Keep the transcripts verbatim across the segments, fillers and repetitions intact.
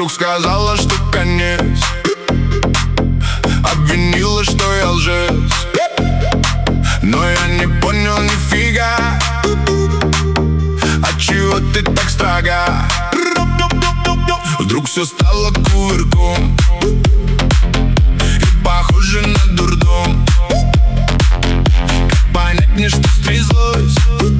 вдруг сказала, что конец. Обвинила, что я лжец, но я не понял нифига. Отчего ты так строга? Вдруг все стало кувырком и похоже на дурдом. Как понять мне, что стряслось?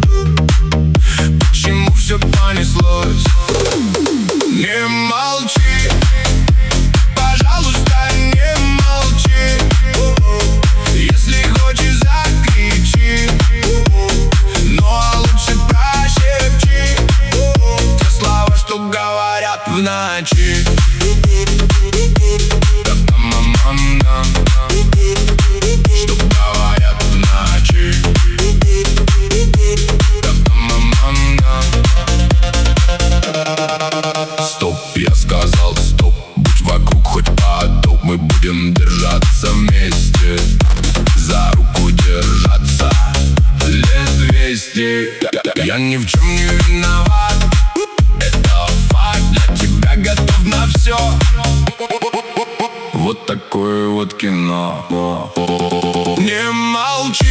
Почему все понеслось? Не молчи, пожалуйста, не молчи. Если хочешь, закричи, но лучше прошепчи те слова, что говорят в ночи. Что говорят в ночи. Стоп, я сказал стоп. Будь вокруг хоть потоп, мы будем держаться вместе, за руку держаться лет двести. Я ни в чем не виноват, это факт. Для тебя готов на все. Вот такое вот кино. Не молчи,